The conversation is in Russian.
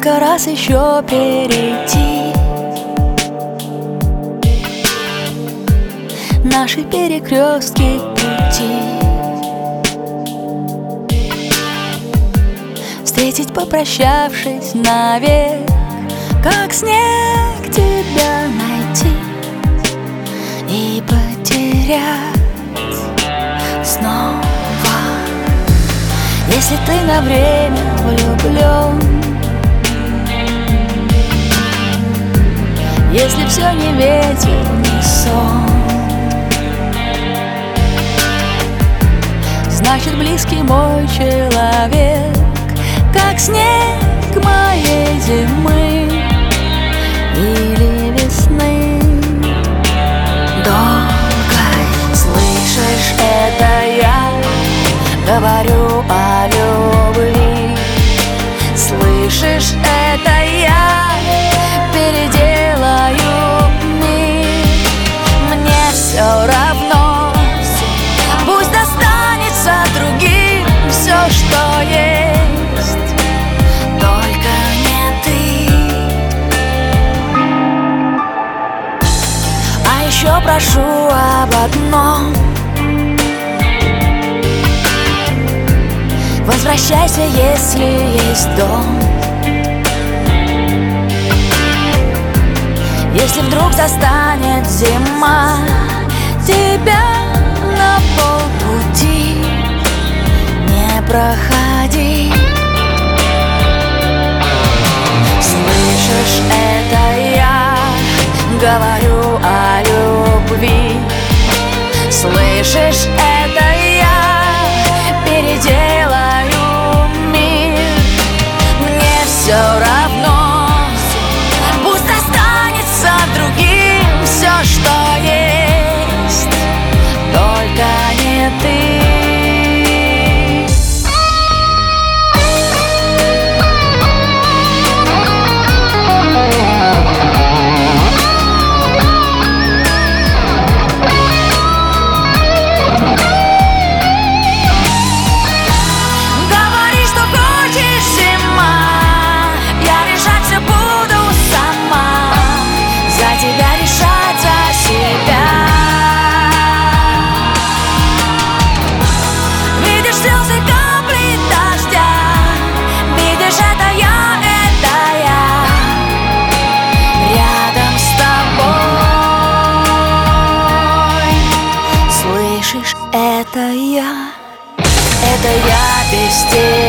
Сколько раз еще перейти наши перекрестки пути, встретить, попрощавшись навек, как снег тебя найти и потерять снова. Если ты на время влюблен, если все не ветер, не сон, значит близкий мой человек, как снег моей зимы или весны. Долгой, слышишь, это я говорю о любви. Слышишь, это я переделаю мир. Мне все равно, пусть достанется другим все, что есть, только не ты. А еще прошу об одном: возвращайся, если есть дом. Если вдруг застанет зима тебя на полпути, не проходи. Слышишь, это я говорю о любви. Слышишь, это я переделаю мир. Мне все равно, пусть останется другим все, что есть, только не ты. Это я без тебя.